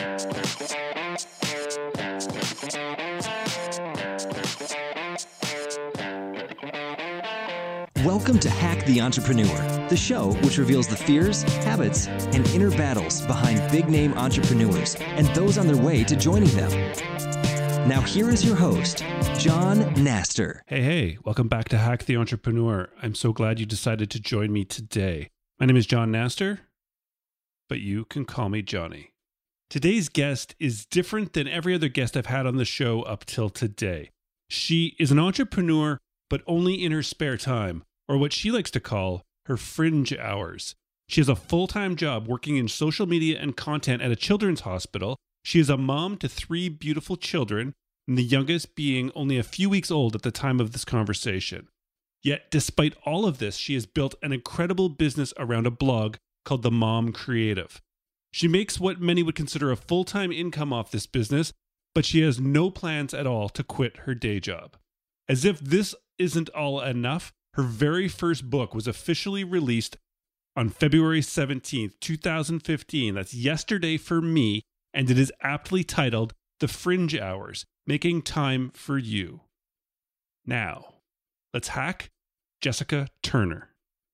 Welcome to Hack the Entrepreneur, the show which reveals the fears, habits, and inner battles behind big-name entrepreneurs and those on their way to joining them. Now here is your host, John Naster. Hey, welcome back to Hack the Entrepreneur. I'm so glad you decided to join me today. My name is John Naster, but you can call me Johnny. Today's guest is different than every other guest I've had on the show up till today. She is an entrepreneur, but only in her spare time, or what she likes to call her fringe hours. She has a full-time job working in social media and content at a children's hospital. She is a mom to 3 beautiful children, and the youngest being only a few weeks old at the time of this conversation. Yet, despite all of this, she has built an incredible business around a blog called The Mom Creative. She makes what many would consider a full-time income off this business, but she has no plans at all to quit her day job. As if this isn't all enough, her very first book was officially released on February 17th, 2015. That's yesterday for me, and it is aptly titled The Fringe Hours, Making Time for You. Now, let's hack Jessica Turner.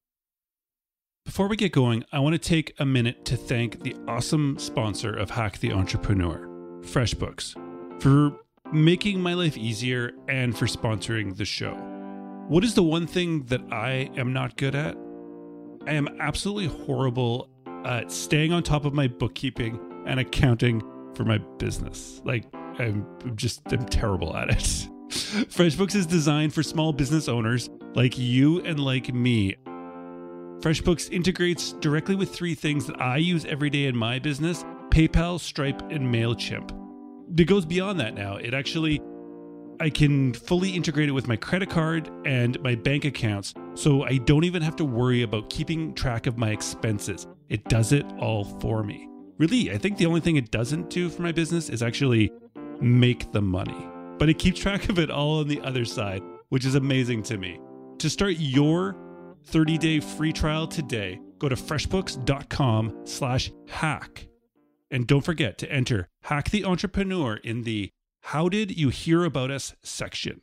Before we get going, I want to take a minute to thank the awesome sponsor of Hack the Entrepreneur, FreshBooks, for making my life easier and for sponsoring the show. What is the one thing that I am not good at? I am absolutely horrible at staying on top of my bookkeeping and accounting for my business. I'm terrible at it. FreshBooks is designed for small business owners like you and like me. FreshBooks integrates directly with 3 things that I use every day in my business: PayPal, Stripe, and MailChimp. It goes beyond that now. I can fully integrate it with my credit card and my bank accounts, so I don't even have to worry about keeping track of my expenses. It does it all for me. Really, I think the only thing it doesn't do for my business is actually make the money. But it keeps track of it all on the other side, which is amazing to me. To start your 30-day free trial today, go to freshbooks.com/hack. And don't forget to enter Hack the Entrepreneur in the How Did You Hear About Us section.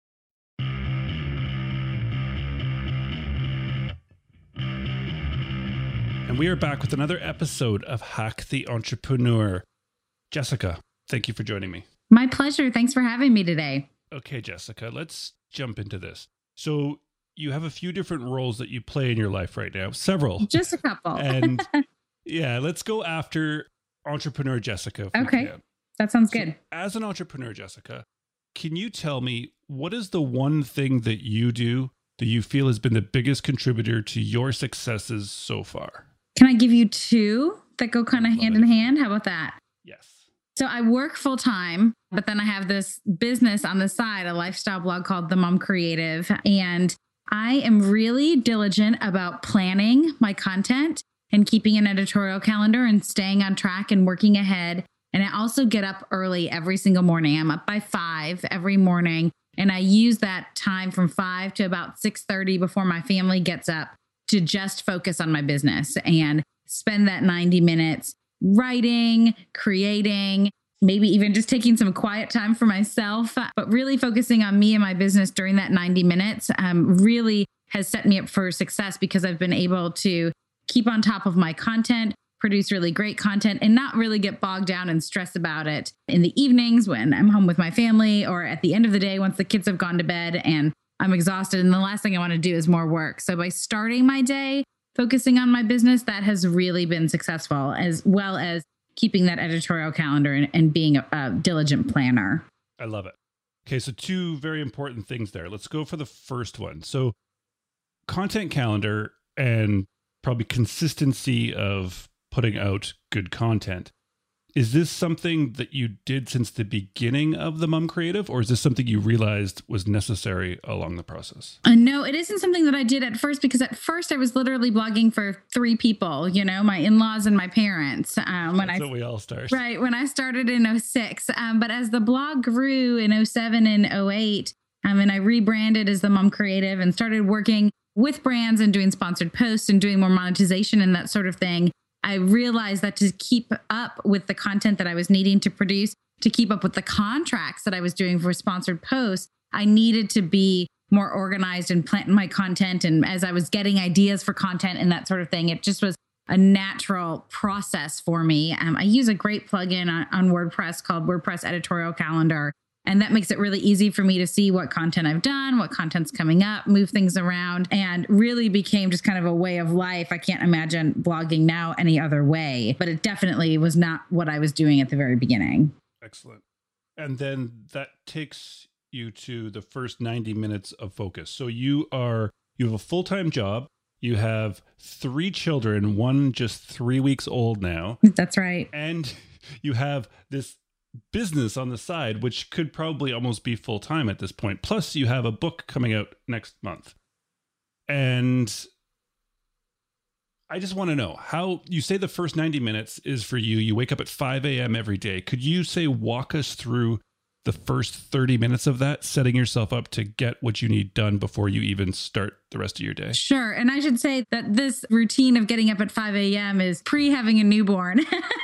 And we are back with another episode of Hack the Entrepreneur. Jessica, thank you for joining me. My pleasure. Thanks for having me today. Okay, Jessica, let's jump into this. So you have a few different roles that you play in your life right now. Several. Just a couple. And yeah, let's go after entrepreneur Jessica. Okay. That sounds good. As an entrepreneur, Jessica, can you tell me what is the one thing that you do that you feel has been the biggest contributor to your successes so far? Can I give you 2 that go kind of hand in hand? How about that? Yes. So I work full time, but then I have this business on the side, a lifestyle blog called The Mom Creative. And I am really diligent about planning my content and keeping an editorial calendar and staying on track and working ahead. And I also get up early every single morning. I'm up by 5 every morning. And I use that time from 5 to about 6:30 before my family gets up to just focus on my business and spend that 90 minutes writing, creating, maybe even just taking some quiet time for myself, but really focusing on me and my business during that 90 minutes really has set me up for success because I've been able to keep on top of my content, produce really great content, and not really get bogged down and stress about it in the evenings when I'm home with my family or at the end of the day once the kids have gone to bed and I'm exhausted. And the last thing I want to do is more work. So by starting my day focusing on my business, that has really been successful, as well as keeping that editorial calendar and being a diligent planner. I love it. Okay, so 2 very important things there. Let's go for the first one. So content calendar and probably consistency of putting out good content. Is this something that you did since the beginning of the Mom Creative, or is this something you realized was necessary along the process? No, it isn't something that I did at first, because at first I was literally blogging for 3 people, my in-laws and my parents. That's what we all start. Right, when I started in 2006. But as the blog grew in 2007 and 2008, and I rebranded as the Mom Creative and started working with brands and doing sponsored posts and doing more monetization and that sort of thing, I realized that to keep up with the content that I was needing to produce, to keep up with the contracts that I was doing for sponsored posts, I needed to be more organized and plan my content. And as I was getting ideas for content and that sort of thing, it just was a natural process for me. I use a great plugin on WordPress called WordPress Editorial Calendar. And that makes it really easy for me to see what content I've done, what content's coming up, move things around, and really became just kind of a way of life. I can't imagine blogging now any other way, but it definitely was not what I was doing at the very beginning. Excellent. And then that takes you to the first 90 minutes of focus. So you have a full-time job. You have 3 children, one just 3 weeks old now. That's right. And you have this business on the side, which could probably almost be full-time at this point. Plus you have a book coming out next month. And I just want to know how you say the first 90 minutes is for you. You wake up at 5 a.m. every day. Could you walk us through the first 30 minutes of that, setting yourself up to get what you need done before you even start the rest of your day? Sure. And I should say that this routine of getting up at 5 a.m. is pre having a newborn.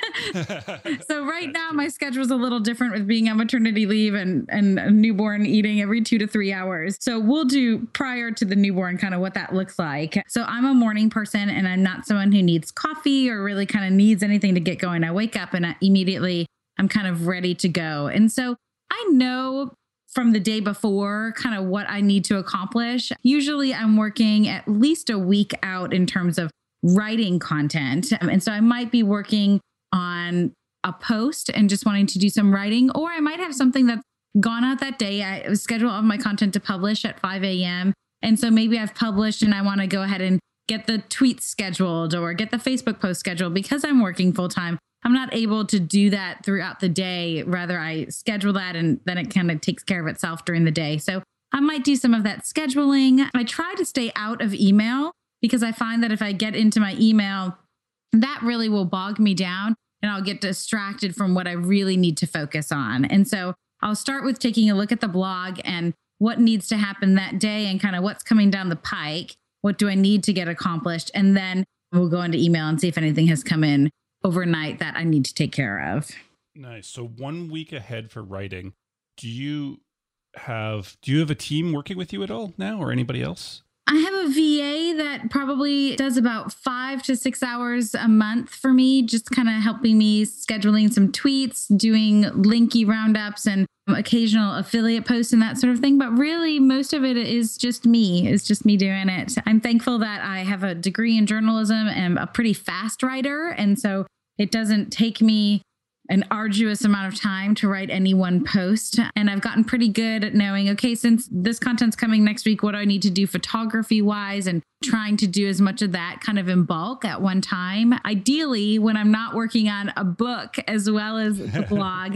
So right now my schedule is a little different with being on maternity leave and a newborn eating every 2 to 3 hours. So we'll do prior to the newborn kind of what that looks like. So I'm a morning person and I'm not someone who needs coffee or really kind of needs anything to get going. I wake up and immediately I'm kind of ready to go. And so I know from the day before kind of what I need to accomplish. Usually I'm working at least a week out in terms of writing content. And so I might be working on a post and just wanting to do some writing, or I might have something that's gone out that day. I schedule all of my content to publish at 5 a.m. And so maybe I've published and I want to go ahead and get the tweets scheduled or get the Facebook post scheduled. Because I'm working full time, I'm not able to do that throughout the day. Rather, I schedule that and then it kind of takes care of itself during the day. So I might do some of that scheduling. I try to stay out of email because I find that if I get into my email, that really will bog me down and I'll get distracted from what I really need to focus on. And so I'll start with taking a look at the blog and what needs to happen that day and kind of what's coming down the pike. What do I need to get accomplished? And then we'll go into email and see if anything has come in overnight that I need to take care of. Nice. So 1 week ahead for writing. Do you have a team working with you at all now or anybody else? I have a VA that probably does about 5 to 6 hours a month for me, just kind of helping me scheduling some tweets, doing linky roundups and occasional affiliate posts and that sort of thing. But really, most of it is just me. It's just me doing it. I'm thankful that I have a degree in journalism and a pretty fast writer. And so it doesn't take me an arduous amount of time to write any one post. And I've gotten pretty good at knowing, okay, since this content's coming next week, what do I need to do photography wise, and trying to do as much of that kind of in bulk at one time. Ideally, when I'm not working on a book as well as the blog,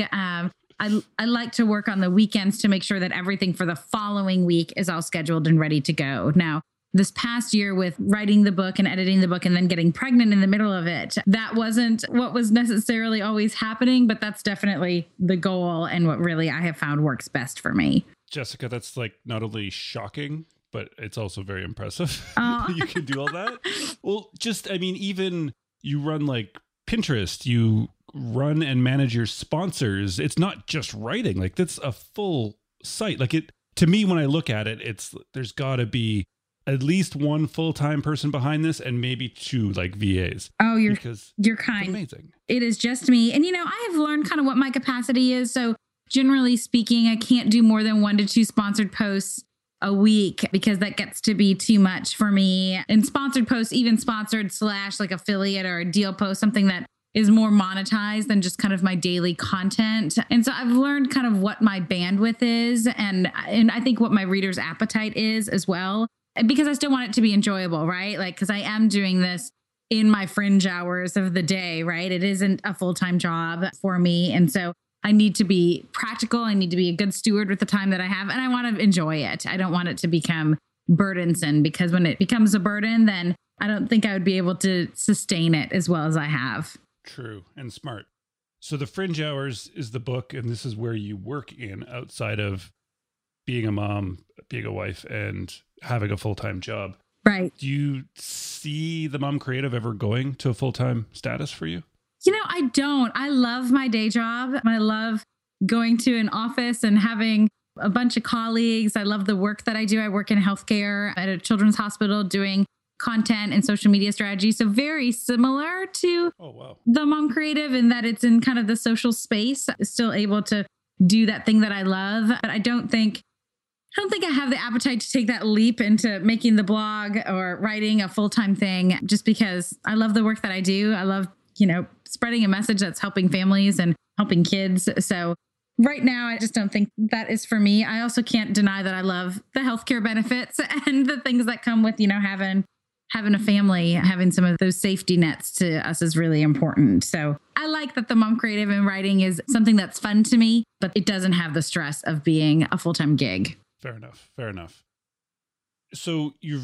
I like to work on the weekends to make sure that everything for the following week is all scheduled and ready to go. Now, this past year with writing the book and editing the book and then getting pregnant in the middle of it, that wasn't what was necessarily always happening, but that's definitely the goal and what really I have found works best for me. Jessica, that's not only shocking, but it's also very impressive. You can do all that. Well, even you run Pinterest, you run and manage your sponsors. It's not just writing. That's a full site. To me, when I look at it, there's got to be at least one full-time person behind this and maybe 2 VAs. Oh, you're kind. It's amazing. It is just me. And, I have learned kind of what my capacity is. So generally speaking, I can't do more than 1 to 2 sponsored posts a week because that gets to be too much for me. And sponsored posts, even sponsored / affiliate or a deal post, something that is more monetized than just kind of my daily content. And so I've learned kind of what my bandwidth is and I think what my reader's appetite is as well. Because I still want it to be enjoyable, right? Because I am doing this in my fringe hours of the day, right? It isn't a full-time job for me. And so I need to be practical. I need to be a good steward with the time that I have. And I want to enjoy it. I don't want it to become burdensome, because when it becomes a burden, then I don't think I would be able to sustain it as well as I have. True and smart. So the fringe hours is the book, and this is where you work in outside of being a mom, being a wife, and having a full-time job. Right. Do you see the Mom Creative ever going to a full-time status for you? I don't. I love my day job. I love going to an office and having a bunch of colleagues. I love the work that I do. I work in healthcare at a children's hospital doing content and social media strategy. So very similar to the Mom Creative in that it's in kind of the social space, still able to do that thing that I love. But I don't think I have the appetite to take that leap into making the blog or writing a full-time thing, just because I love the work that I do. I love, spreading a message that's helping families and helping kids. So right now, I just don't think that is for me. I also can't deny that I love the healthcare benefits and the things that come with, having a family. Having some of those safety nets to us is really important. So I like that the Mom Creative and writing is something that's fun to me, but it doesn't have the stress of being a full-time gig. Fair enough. So you're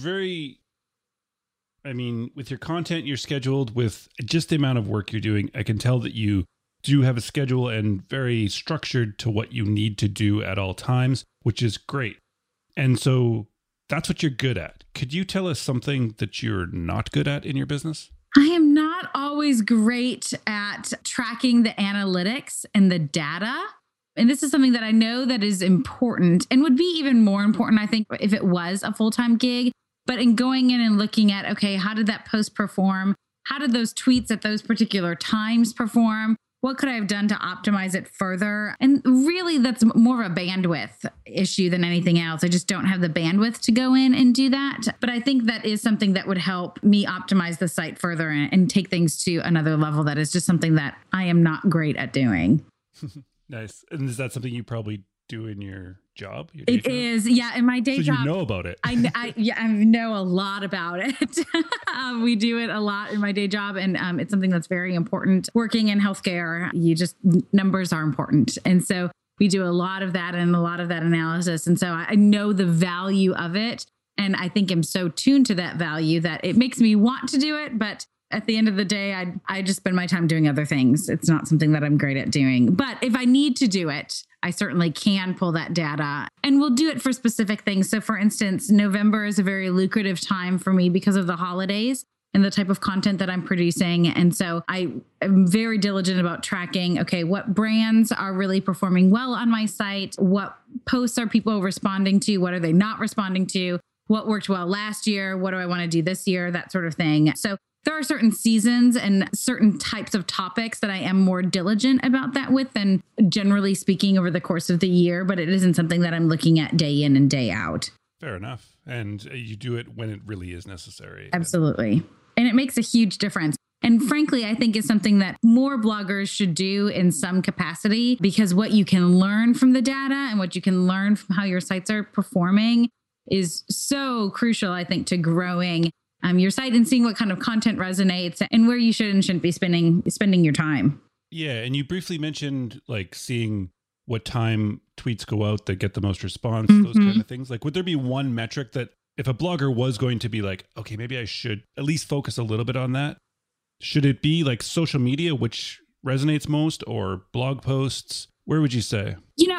with your content, you're scheduled with just the amount of work you're doing. I can tell that you do have a schedule and very structured to what you need to do at all times, which is great. And so that's what you're good at. Could you tell us something that you're not good at in your business? I am not always great at tracking the analytics and the data. And this is something that I know that is important and would be even more important, I think, if it was a full-time gig. But in going in and looking at, okay, how did that post perform? How did those tweets at those particular times perform? What could I have done to optimize it further? And really, that's more of a bandwidth issue than anything else. I just don't have the bandwidth to go in and do that. But I think that is something that would help me optimize the site further and take things to another level. That is just something that I am not great at doing. Nice. And is that something you probably do in your job? It is. Yeah. In my day job. You know about it. I know a lot about it. We do it a lot in my day job. And it's something that's very important. Working in healthcare, numbers are important. And so we do a lot of that and a lot of that analysis. And so I know the value of it. And I think I'm so tuned to that value that it makes me want to do it. But at the end of the day, I just spend my time doing other things. It's not something that I'm great at doing. But if I need to do it, I certainly can pull that data, and we'll do it for specific things. So for instance, November is a very lucrative time for me because of the holidays and the type of content that I'm producing. And so I am very diligent about tracking, okay, what brands are really performing well on my site? What posts are people responding to? What are they not responding to? What worked well last year? What do I want to do this year? That sort of thing. So there are certain seasons and certain types of topics that I am more diligent about that with than generally speaking over the course of the year, but it isn't something that I'm looking at day in and day out. Fair enough. And you do it when it really is necessary. Absolutely. And it makes a huge difference. And frankly, I think it's something that more bloggers should do in some capacity, because what you can learn from the data and what you can learn from how your sites are performing is so crucial, I think, to growing your site and seeing what kind of content resonates and where you should and shouldn't be spending your time. Yeah. And you briefly mentioned like seeing what time tweets go out that get the most response, those kind of things. Like, would there be one metric that if a blogger was going to be like, okay, maybe I should at least focus a little bit on that? Should it be like social media, which resonates most, or blog posts? Where would you say?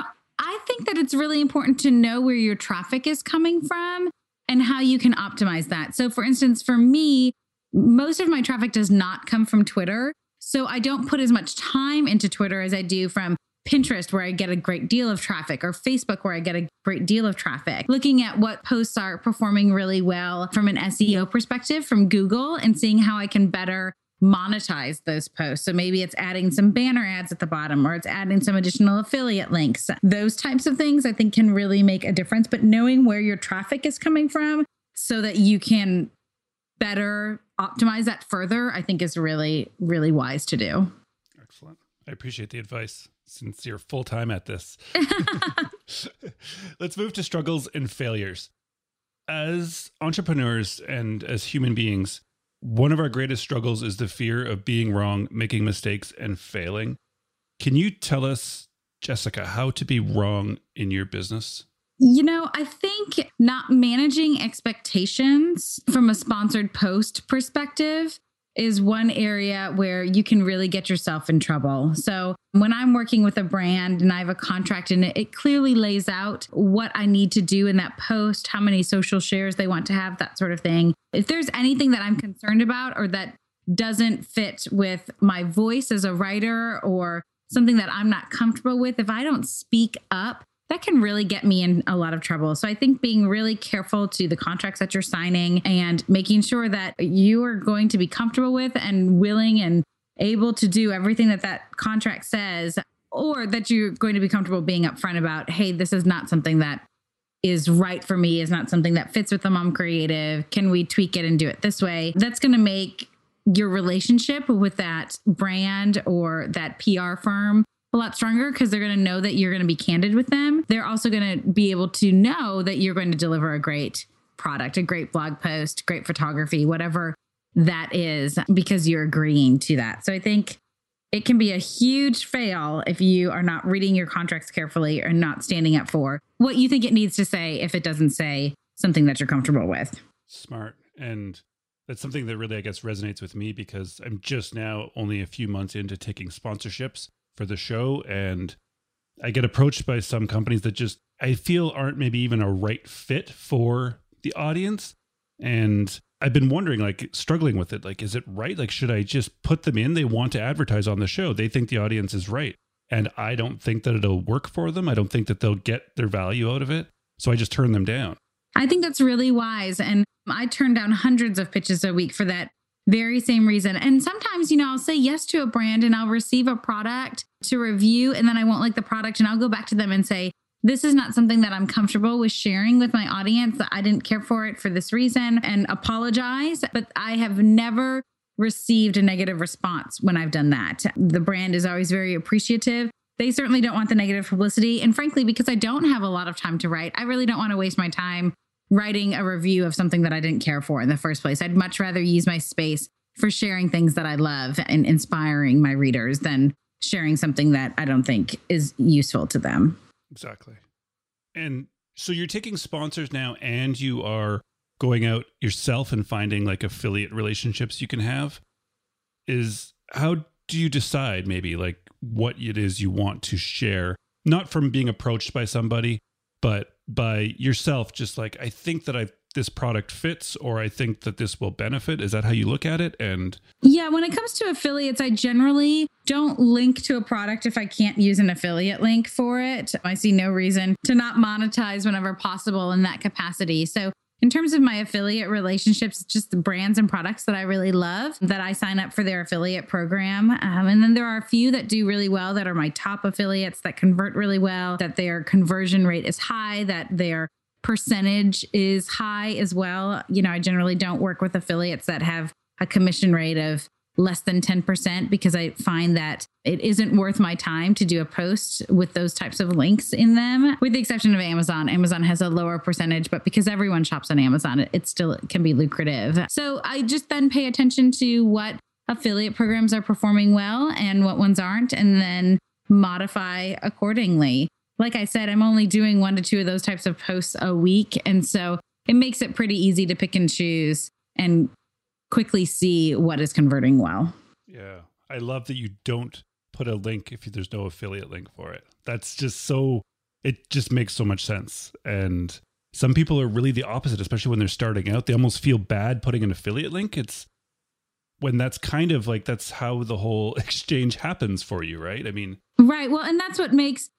I think that it's really important to know where your traffic is coming from and how you can optimize that. So for instance, for me, most of my traffic does not come from Twitter. So I don't put as much time into Twitter as I do from Pinterest, where I get a great deal of traffic, or Facebook, where I get a great deal of traffic. Looking at what posts are performing really well from an SEO perspective from Google and seeing how I can better monetize those posts. So maybe it's adding some banner ads at the bottom, or it's adding some additional affiliate links. Those types of things I think can really make a difference. But knowing where your traffic is coming from so that you can better optimize that further, I think is really, really wise to do. Excellent. I appreciate the advice since you're full-time at this. Let's move to struggles and failures. As entrepreneurs and as human beings, one of our greatest struggles is the fear of being wrong, making mistakes, and failing. Can you tell us, Jessica, how to be wrong in your business? I think not managing expectations from a sponsored post perspective is one area where you can really get yourself in trouble. So when I'm working with a brand and I have a contract and it clearly lays out what I need to do in that post, how many social shares they want to have, that sort of thing. If there's anything that I'm concerned about or that doesn't fit with my voice as a writer or something that I'm not comfortable with, if I don't speak up, that can really get me in a lot of trouble. So I think being really careful to the contracts that you're signing and making sure that you are going to be comfortable with and willing and able to do everything that that contract says, or that you're going to be comfortable being upfront about, hey, this is not something that is right for me, is not something that fits with the Mom Creative. Can we tweak it and do it this way? That's going to make your relationship with that brand or that PR firm a lot stronger because they're going to know that you're going to be candid with them. They're also going to be able to know that you're going to deliver a great product, a great blog post, great photography, whatever that is, because you're agreeing to that. So I think it can be a huge fail if you are not reading your contracts carefully or not standing up for what you think it needs to say if it doesn't say something that you're comfortable with. Smart. And that's something that really, I guess, resonates with me because I'm just now only a few months into taking sponsorships for the show. And I get approached by some companies that just, I feel aren't maybe even a right fit for the audience. And I've been wondering, like, struggling with it. Like, is it right? Like, should I just put them in? They want to advertise on the show. They think the audience is right. And I don't think that it'll work for them. I don't think that they'll get their value out of it. So I just turn them down. I think that's really wise. And I turn down hundreds of pitches a week for that very same reason. And sometimes, I'll say yes to a brand and I'll receive a product to review, and then I won't like the product and I'll go back to them and say, this is not something that I'm comfortable with sharing with my audience. I didn't care for it for this reason, and apologize. But I have never received a negative response when I've done that. The brand is always very appreciative. They certainly don't want the negative publicity. And frankly, because I don't have a lot of time to write, I really don't want to waste my time writing a review of something that I didn't care for in the first place. I'd much rather use my space for sharing things that I love and inspiring my readers than sharing something that I don't think is useful to them. Exactly. And so you're taking sponsors now and you are going out yourself and finding like affiliate relationships you can have. How do you decide maybe like what it is you want to share? Not from being approached by somebody, but by yourself, just like, I think that this product fits, or I think that this will benefit. Is that how you look at it? And yeah, when it comes to affiliates, I generally don't link to a product if I can't use an affiliate link for it. I see no reason to not monetize whenever possible in that capacity. So in terms of my affiliate relationships, it's just the brands and products that I really love that I sign up for their affiliate program. And then there are a few that do really well, that are my top affiliates that convert really well, that their conversion rate is high, that their percentage is high as well. I generally don't work with affiliates that have a commission rate of less than 10% because I find that it isn't worth my time to do a post with those types of links in them, with the exception of Amazon. Amazon has a lower percentage, but because everyone shops on Amazon, it still can be lucrative. So I just then pay attention to what affiliate programs are performing well and what ones aren't, and then modify accordingly. Like I said, I'm only doing 1 to 2 of those types of posts a week. And so it makes it pretty easy to pick and choose and quickly see what is converting well. Yeah. I love that you don't put a link if there's no affiliate link for it. That's just it just makes so much sense. And some people are really the opposite, especially when they're starting out. They almost feel bad putting an affiliate link. It's when that's kind of like, that's how the whole exchange happens for you, right? I mean, right. Well, and that's part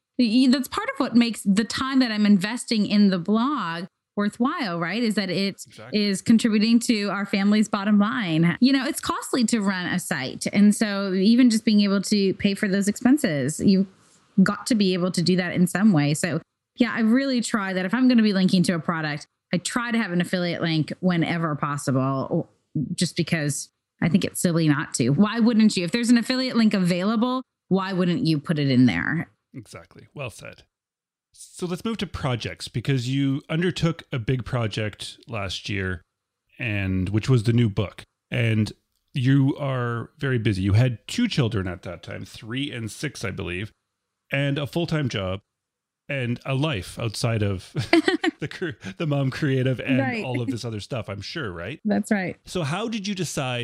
of what makes the time that I'm investing in the blog worthwhile, right? Is that it is contributing to our family's bottom line. It's costly to run a site. And so even just being able to pay for those expenses, you've got to be able to do that in some way. So yeah, I really try that if I'm going to be linking to a product, I try to have an affiliate link whenever possible, just because I think it's silly not to. Why wouldn't you? If there's an affiliate link available, why wouldn't you put it in there? Exactly. Well said. So let's move to projects, because you undertook a big project last year, which was the new book. And you are very busy. You had 2 children at that time, 3 and 6, I believe, and a full-time job and a life outside of the Mom Creative and all of this other stuff, I'm sure, right? That's right. So how did you decide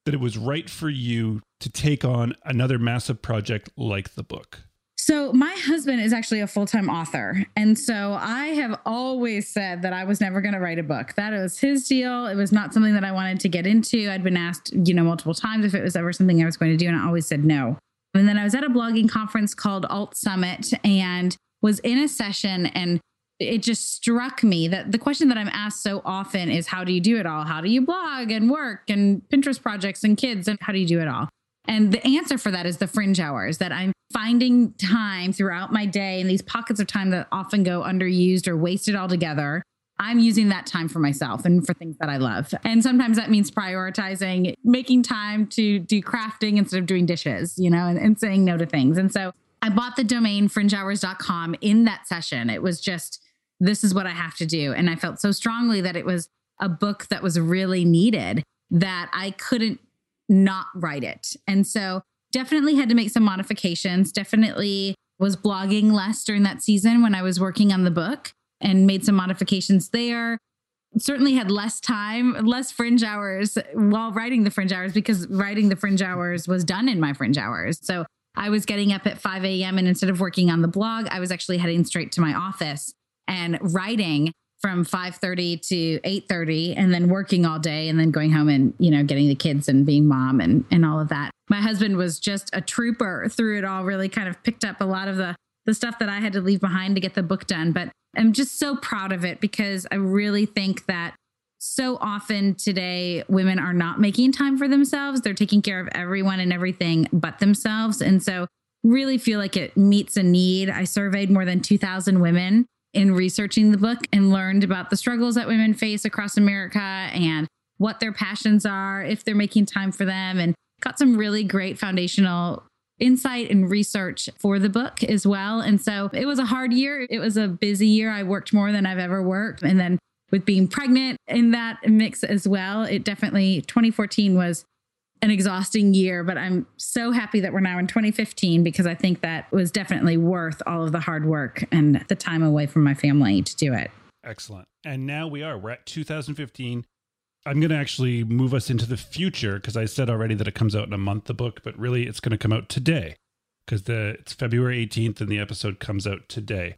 that it was right for you to take on another massive project like the book? So my husband is actually a full-time author. And so I have always said that I was never going to write a book. That was his deal. It was not something that I wanted to get into. I'd been asked, multiple times if it was ever something I was going to do. And I always said no. And then I was at a blogging conference called Alt Summit and was in a session, and it just struck me that the question that I'm asked so often is, how do you do it all? How do you blog and work and Pinterest projects and kids? And how do you do it all? And the answer for that is the fringe hours, that I'm finding time throughout my day and these pockets of time that often go underused or wasted altogether. I'm using that time for myself and for things that I love. And sometimes that means prioritizing, making time to do crafting instead of doing dishes, and saying no to things. And so I bought the domain fringehours.com in that session. It was just, this is what I have to do. And I felt so strongly that it was a book that was really needed that I couldn't not write it. And so definitely had to make some modifications, definitely was blogging less during that season when I was working on the book, and made some modifications there. Certainly had less time, less fringe hours while writing the fringe hours, because writing the fringe hours was done in my fringe hours. So I was getting up at 5 a.m. and instead of working on the blog, I was actually heading straight to my office and writing from 5:30 to 8:30, and then working all day, and then going home and, getting the kids and being mom and all of that. My husband was just a trooper through it all, really kind of picked up a lot of the stuff that I had to leave behind to get the book done. But I'm just so proud of it, because I really think that so often today, women are not making time for themselves. They're taking care of everyone and everything but themselves. And so really feel like it meets a need. I surveyed more than 2,000 women in researching the book and learned about the struggles that women face across America and what their passions are, if they're making time for them, and got some really great foundational insight and research for the book as well. And so it was a hard year. It was a busy year. I worked more than I've ever worked. And then with being pregnant in that mix as well, it definitely, 2014 was an exhausting year, but I'm so happy that we're now in 2015, because I think that was definitely worth all of the hard work and the time away from my family to do it. Excellent. And now we're at 2015. I'm going to actually move us into the future, because I said already that it comes out in a month, the book, but really it's going to come out today, because it's February 18th and the episode comes out today.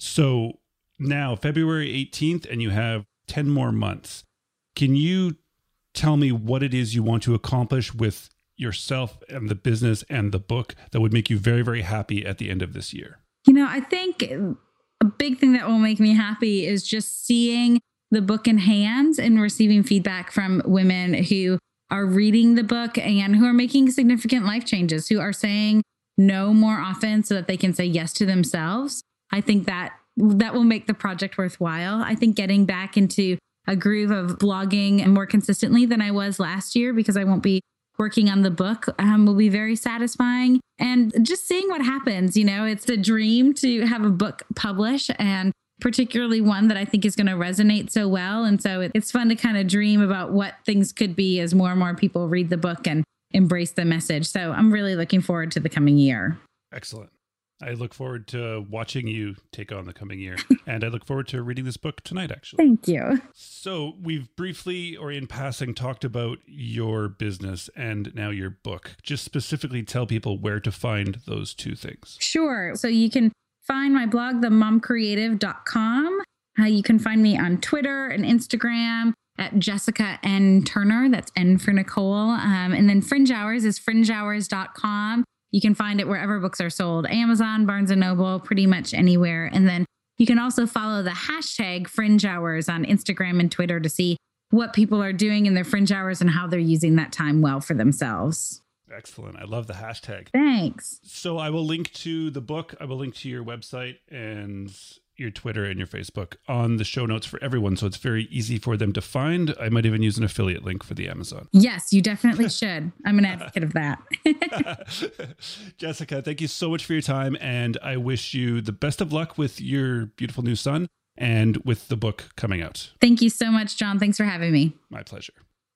So now February 18th, and you have 10 more months. Can you tell me what it is you want to accomplish with yourself and the business and the book that would make you very, very happy at the end of this year? I think a big thing that will make me happy is just seeing the book in hands and receiving feedback from women who are reading the book and who are making significant life changes, who are saying no more often so that they can say yes to themselves. I think that will make the project worthwhile. I think getting back into a groove of blogging and more consistently than I was last year, because I won't be working on the book, will be very satisfying. And just seeing what happens, it's a dream to have a book publish, and particularly one that I think is going to resonate so well. And so it's fun to kind of dream about what things could be as more and more people read the book and embrace the message. So I'm really looking forward to the coming year. Excellent. I look forward to watching you take on the coming year. And I look forward to reading this book tonight, actually. Thank you. So we've briefly, or in passing, talked about your business and now your book. Just specifically tell people where to find those two things. Sure. So you can find my blog, themomcreative.com. You can find me on Twitter and Instagram at Jessica N. Turner. That's N for Nicole. And then Fringe Hours is fringehours.com. You can find it wherever books are sold, Amazon, Barnes & Noble, pretty much anywhere. And then you can also follow the hashtag Fringe Hours on Instagram and Twitter to see what people are doing in their fringe hours and how they're using that time well for themselves. Excellent. I love the hashtag. Thanks. So I will link to the book. I will link to your website and your Twitter and your Facebook on the show notes for everyone. So it's very easy for them to find. I might even use an affiliate link for the Amazon. Yes, you definitely should. I'm an advocate of that. Jessica, thank you so much for your time. And I wish you the best of luck with your beautiful new son and with the book coming out. Thank you so much, John. Thanks for having me. My pleasure.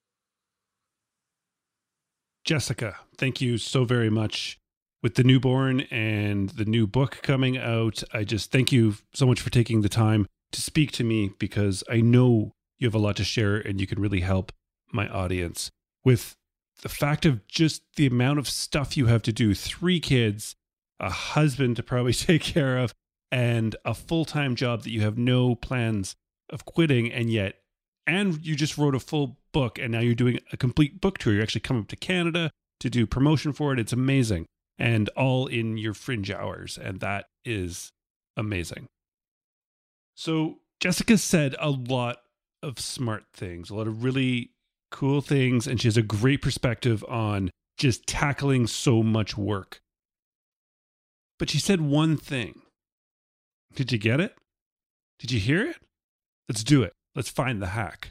Jessica, thank you so very much. With the newborn and the new book coming out, I just thank you so much for taking the time to speak to me, because I know you have a lot to share and you can really help my audience with the fact of just the amount of stuff you have to do, 3 kids, a husband to probably take care of, and a full-time job that you have no plans of quitting, and you just wrote a full book, and now you're doing a complete book tour. You're actually coming up to Canada to do promotion for it. It's amazing. And all in your fringe hours. And that is amazing. So Jessica said a lot of smart things, a lot of really cool things. And she has a great perspective on just tackling so much work. But she said one thing. Did you get it? Did you hear it? Let's do it. Let's find the hack.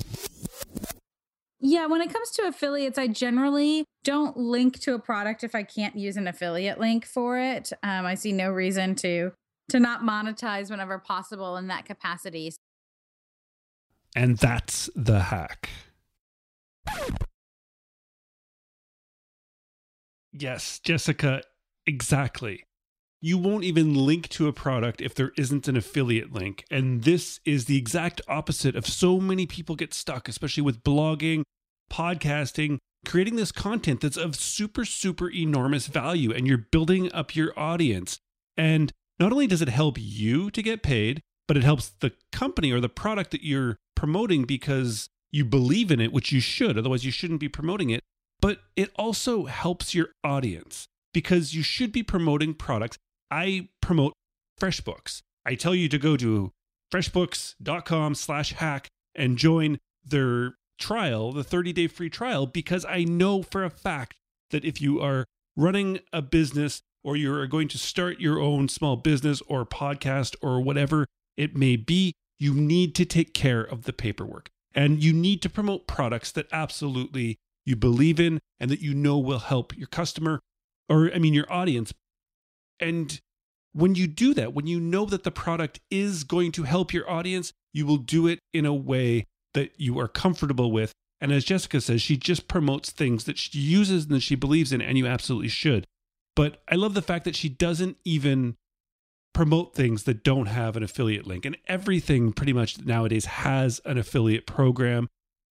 Yeah, when it comes to affiliates, I generally don't link to a product if I can't use an affiliate link for it. I see no reason to not monetize whenever possible in that capacity. And that's the hack. Yes, Jessica, exactly. You won't even link to a product if there isn't an affiliate link. And this is the exact opposite of so many people get stuck, especially with blogging, podcasting, creating this content that's of super, super enormous value, and you're building up your audience. And not only does it help you to get paid, but it helps the company or the product that you're promoting because you believe in it, which you should. Otherwise, you shouldn't be promoting it. But it also helps your audience because you should be promoting products. I promote FreshBooks. I tell you to go to freshbooks.com/hack and join their trial, the 30-day free trial, because I know for a fact that if you are running a business or you're going to start your own small business or podcast or whatever it may be, you need to take care of the paperwork. And you need to promote products that absolutely you believe in and that you know will help your customer, your audience. And when you do that, when you know that the product is going to help your audience, you will do it in a way that you are comfortable with. And as Jessica says, she just promotes things that she uses and that she believes in, and you absolutely should. But I love the fact that she doesn't even promote things that don't have an affiliate link. And everything pretty much nowadays has an affiliate program.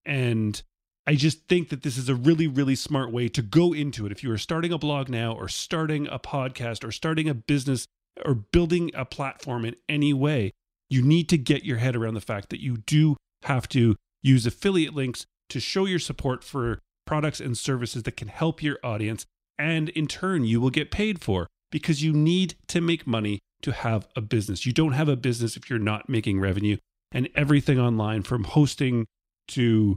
And I just think that this is a really, really smart way to go into it. If you are starting a blog now, or starting a podcast, or starting a business, or building a platform in any way, you need to get your head around the fact that you do have to use affiliate links to show your support for products and services that can help your audience. And in turn, you will get paid for, because you need to make money to have a business. You don't have a business if you're not making revenue. And everything online, from hosting to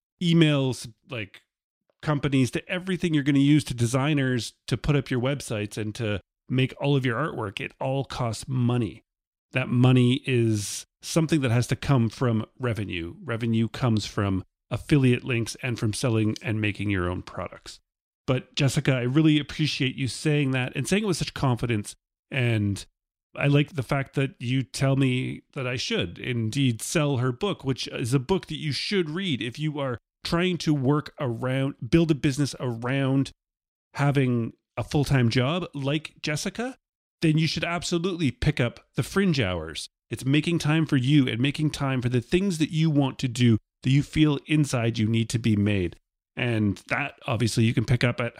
emails, like companies, to everything you're going to use, to designers to put up your websites and to make all of your artwork, it all costs money. That money is something that has to come from revenue. Revenue comes from affiliate links and from selling and making your own products. But Jessica, I really appreciate you saying that and saying it with such confidence. And I like the fact that you tell me that I should indeed sell her book, which is a book that you should read if you are trying to build a business around having a full-time job like Jessica. Then you should absolutely pick up The Fringe Hours. It's making time for you and making time for the things that you want to do, that you feel inside you need to be made. And that obviously you can pick up at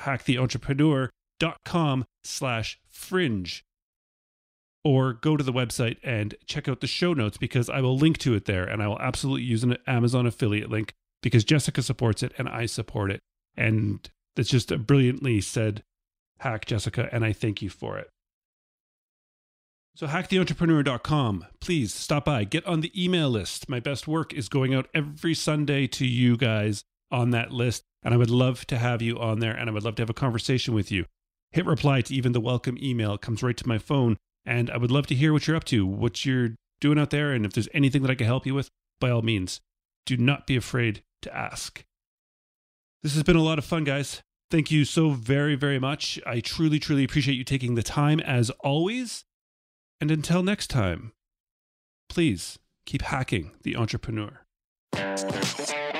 hacktheentrepreneur.com/fringe. Or go to the website and check out the show notes, because I will link to it there, and I will absolutely use an Amazon affiliate link because Jessica supports it and I support it. And it's just a brilliantly said hack, Jessica, and I thank you for it. So hacktheentrepreneur.com, please stop by, get on the email list. My best work is going out every Sunday to you guys on that list, and I would love to have you on there, and I would love to have a conversation with you. Hit reply to even the welcome email. It comes right to my phone, and I would love to hear what you're up to, what you're doing out there, and if there's anything that I can help you with, by all means, do not be afraid to ask. This has been a lot of fun, guys. Thank you so very, very much. I truly, truly appreciate you taking the time, as always. And until next time, please keep hacking the entrepreneur.